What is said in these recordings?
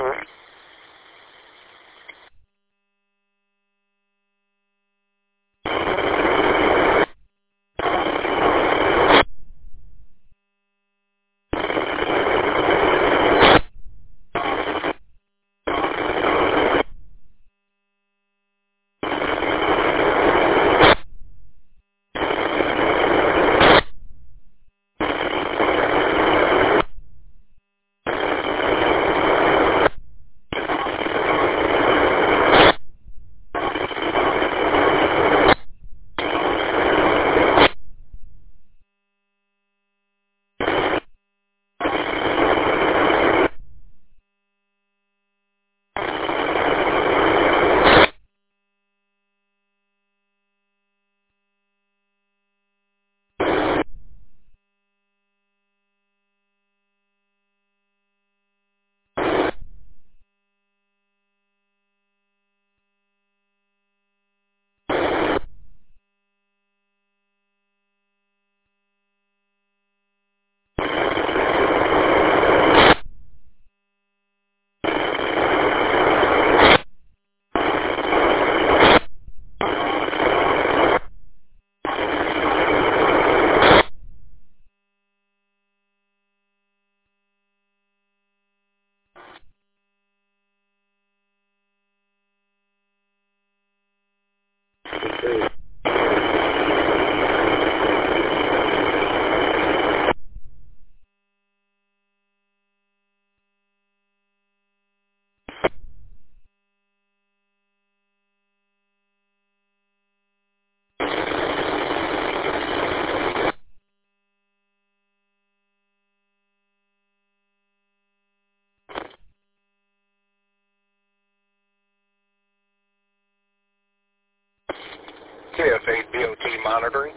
KF8 BOT monitoring.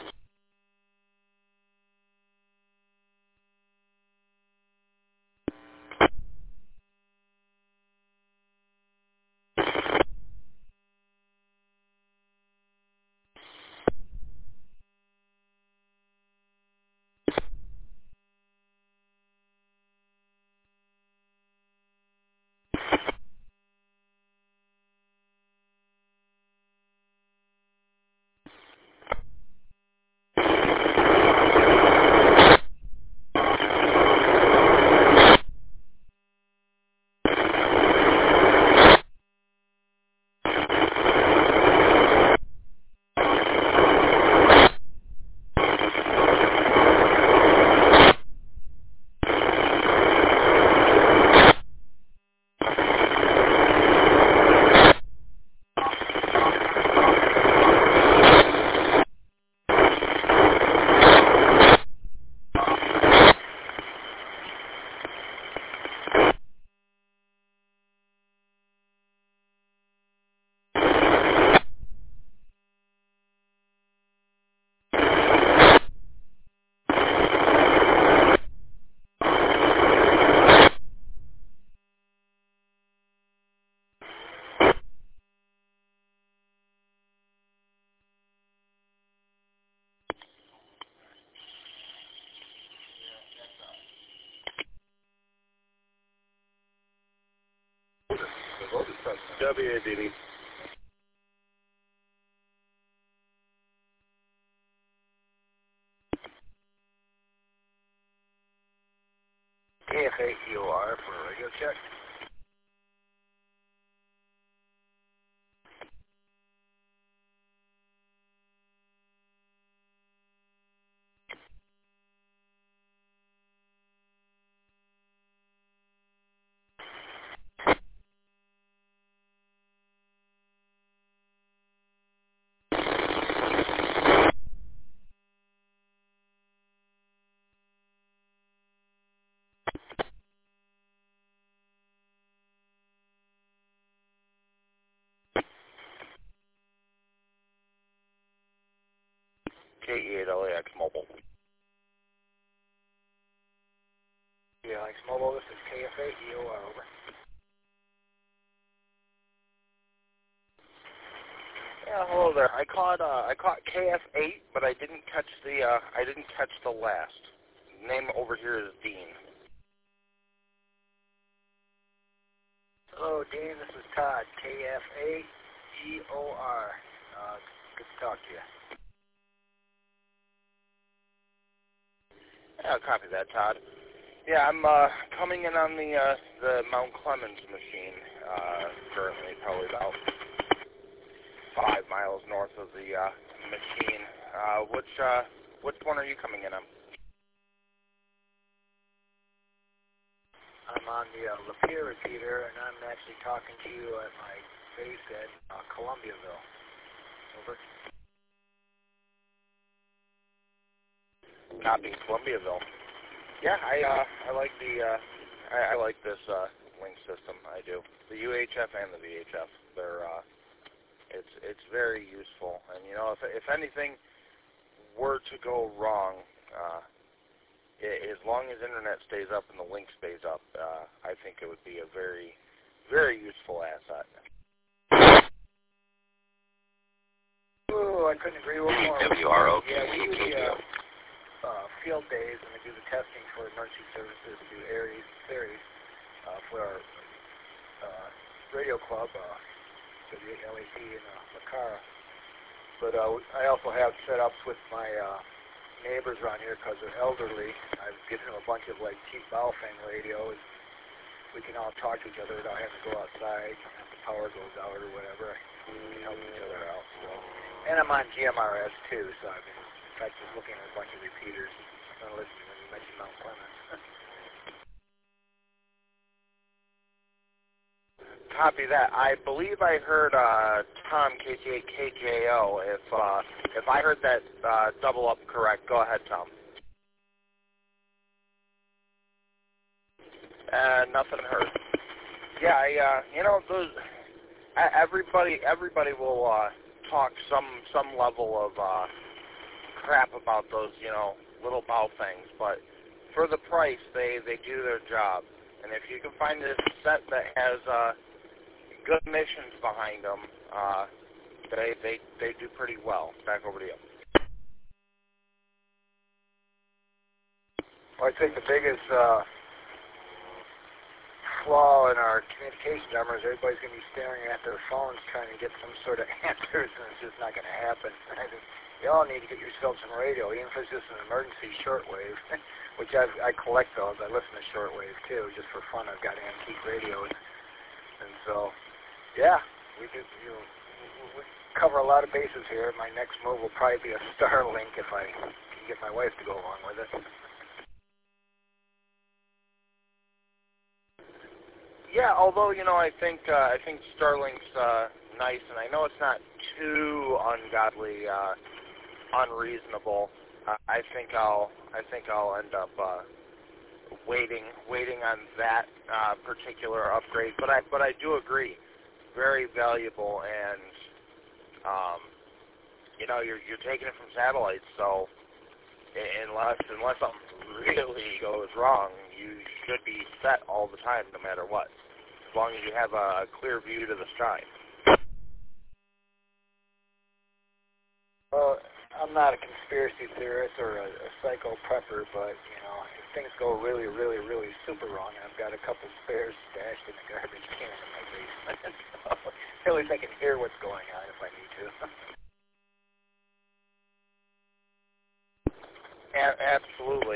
WADD. KF8 EOR for a radio check. KE8LAX Mobile. LAX Mobile, this is KF8 EOR, over. Yeah, hello there. I caught KF8, but I didn't catch the last. Name over here is Dean. Hello, Dean. This is Todd, KFAGOR. Good to talk to you. Yeah, I'll copy that, Todd. Yeah, I'm coming in on the Mount Clemens machine, currently probably about 5 miles north of the machine. Which one are you coming in on? I'm on the Lapeer repeater, and I'm actually talking to you at my base at Columbiaville. Over. Copy, Columbiaville. Yeah, I like I like this link system. I do. The UHF and the VHF. They're it's very useful. And you know, if anything were to go wrong, as long as internet stays up and the link stays up, I think it would be a very, very useful asset. Oh, I couldn't agree with more. Yeah, we use field days, and we do the testing for emergency services through Aries for our radio club, for the LAP in Macara. But I also have setups with my neighbors around here because they're elderly. I've given them a bunch of like cheap Baofeng radios. We can all talk to each other without having to go outside if the power goes out or whatever. We can help each other out. So. And I'm on GMRS too, so I've been in fact just looking at a bunch of repeaters. I'm listening when you mentioned Mount Clemens. Copy that. I believe I heard Tom KTA-KJO. If I heard that double up correct, go ahead, Tom. Nothing heard. Yeah, you know, those. Everybody will talk some level of crap about those, you know, little Baofengs, but for the price, they do their job. And if you can find a set that has good missions behind them, they do pretty well. Back over to you. Well, I think the biggest flaw in our communication numbers, everybody's going to be staring at their phones trying to get some sort of answers, and it's just not going to happen. I think you all need to get yourselves some radio, even if it's just an emergency shortwave, which I collect those. I listen to shortwave too, just for fun. I've got antique radios, and so yeah, we do. We cover a lot of bases here. My next move will probably be a Starlink if I can get my wife to go along with it. Yeah, although you know, I think Starlink's nice, and I know it's not too ungodly, unreasonable. I think I'll end up waiting on that particular upgrade. But I do agree, very valuable, and you know, you're taking it from satellites, so unless something really goes wrong, you should be set all the time, no matter what, as long as you have a clear view to the sky. Well, I'm not a conspiracy theorist or a psycho prepper, but, you know, if things go really, really, really super wrong, I've got a couple spares stashed in the garbage can in my basement, so at least I can hear what's going on if I need to. Absolutely.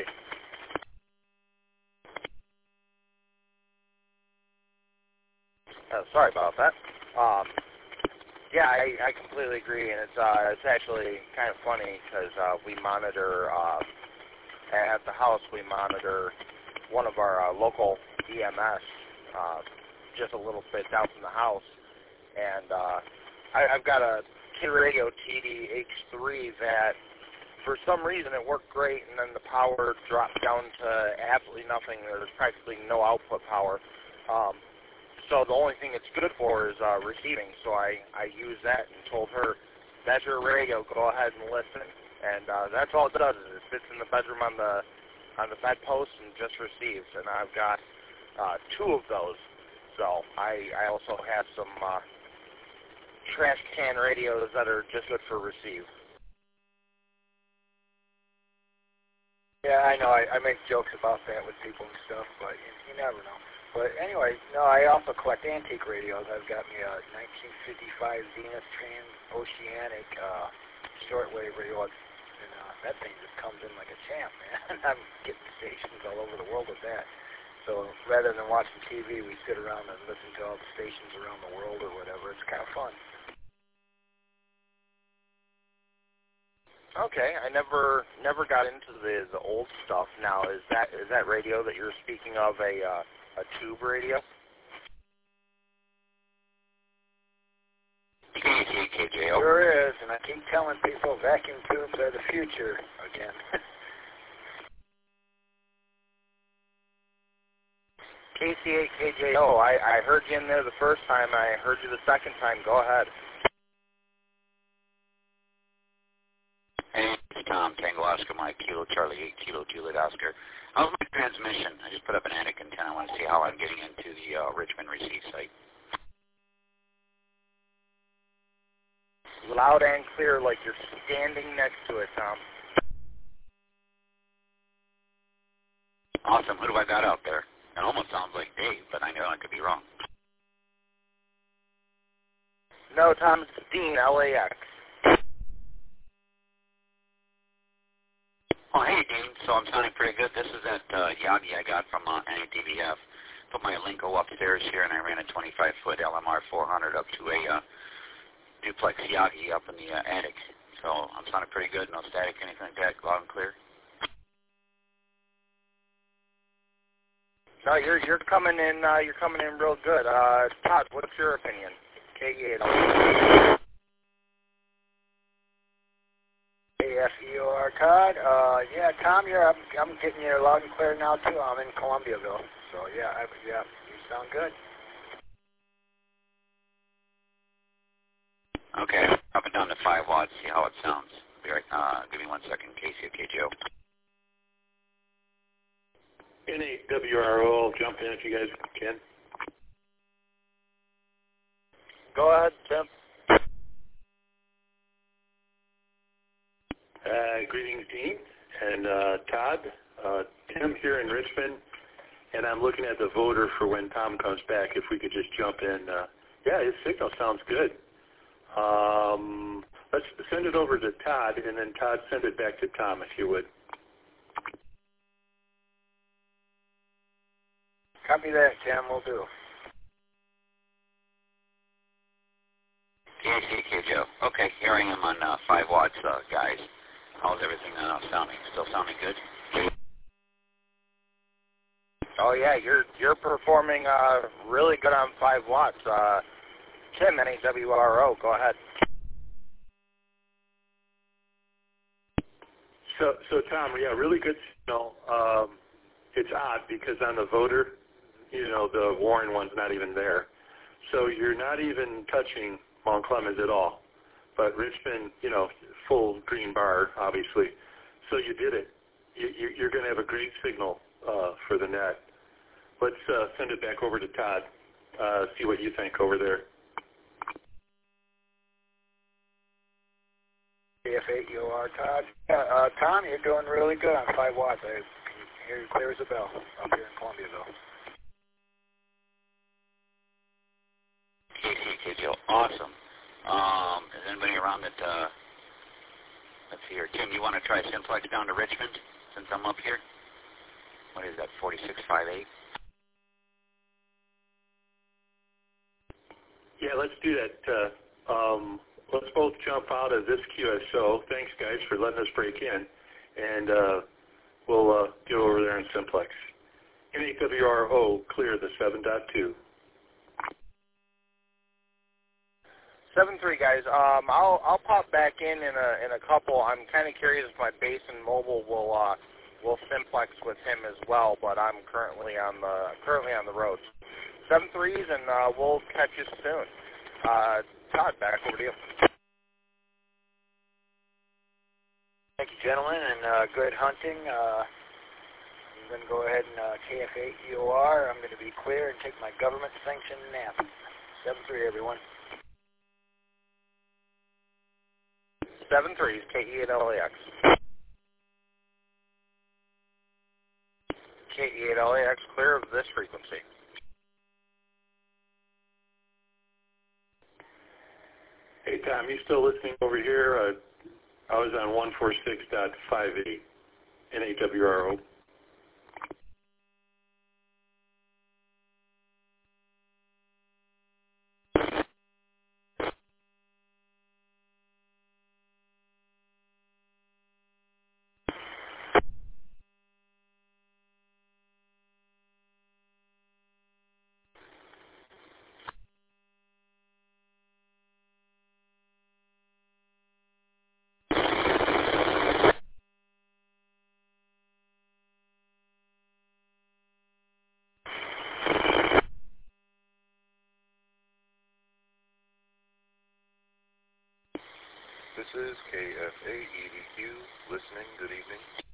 Sorry about that. Yeah, I completely agree, and it's actually kind of funny because we monitor at the house. We monitor one of our local EMS just a little bit down from the house, and I've got a Kid Radio TD H3 that for some reason it worked great, and then the power dropped down to absolutely nothing. There's practically no output power. So the only thing it's good for is receiving. So I used that and told her, that's your radio, go ahead and listen. And that's all it does. Is it sits in the bedroom on the bedpost and just receives. And I've got 2 of those. So I also have some trash can radios that are just good for receive. Yeah, I know. I make jokes about that with people and stuff, but you never know. But anyway, no, I also collect antique radios. I've got me a 1955 Zenith Transoceanic shortwave radio, and that thing just comes in like a champ, man. I'm getting stations all over the world with that. So rather than watching TV, we sit around and listen to all the stations around the world or whatever. It's kind of fun. Okay, I never got into the old stuff. Now, is that radio that you're speaking of a tube radio? KJO. Sure is, and I keep telling people vacuum tubes are the future again. KC8KJO, I heard you in there the first time. I heard you the second time. Go ahead. Hey, it's Tom, Tango Oscar, Mike, Kilo, Charlie, 8 Kilo, Juliet Oscar. How's my transmission? I just put up an attic antenna. I want to see how I'm getting into the Richmond receive site. Loud and clear, like you're standing next to it, Tom. Awesome. Who do I got out there? It almost sounds like Dave, but I know I could be wrong. No, Tom, it's Dean, LAX. Oh, hey, Dean. So I'm sounding pretty good. This is that Yagi I got from NADVF. Put my Linko upstairs here, and I ran a 25-foot LMR 400 up to a duplex Yagi up in the attic. So I'm sounding pretty good. No static, anything like that. Loud and clear. No, you're coming in. You're coming in real good. Todd, what's your opinion? KE8. AFEOR, Todd. Yeah, Tom, I'm getting you loud and clear now too. I'm in Columbiaville, so yeah, you sound good. Okay, up and down to 5 watts. See how it sounds. Be right. Give me 1 second. KCKJO. N8WRO, I'll jump in if you guys can. Go ahead, Tim. Greetings, Dean and Todd. Tim here in Richmond, and I'm looking at the voter for when Tom comes back. If we could just jump in. Yeah, his signal sounds good. Let's send it over to Todd, and then Todd, send it back to Tom, if you would. Copy that, Tim. We'll do. KCKJO. Okay, here I am on 5 watts, guys. How's everything sounding? Still sounding good? Oh yeah, you're performing really good on 5 watts. Tim, NAWRO, go ahead. So Tom, yeah, really good signal. It's odd because on the voter, the Warren one's not even there. So you're not even touching Mount Clemens at all. But Richmond, full green bar, obviously. So you did it. You're going to have a great signal for the net. Let's send it back over to Todd. See what you think over there. AF8EOR, Todd. Tom, you're doing really good on 5 watts. I can hear you clear as a bell up here in Columbiaville. KCKJO. Awesome. Is anybody around that, let's see here. Tim, you want to try Simplex down to Richmond since I'm up here? What is that, 4658? Yeah, let's do that. Let's both jump out of this QSO. Thanks, guys, for letting us break in. And we'll get over there in Simplex. N8WRO, clear the 7.2. 7-3, guys. I'll pop back in a couple. I'm kind of curious if my base and mobile will simplex with him as well, but I'm currently on the road. 7-3s, and we'll catch you soon. Todd, back over to you. Thank you, gentlemen, and good hunting. I'm going to go ahead and KF8EOR. I'm going to be clear and take my government-sanctioned nap. 7-3, everyone. 7-3s, KE8LAX. KE8LAX, clear of this frequency. Tom, you still listening over here? I was on 146.58 NAWRO. This is KFA-EDQ, listening, good evening.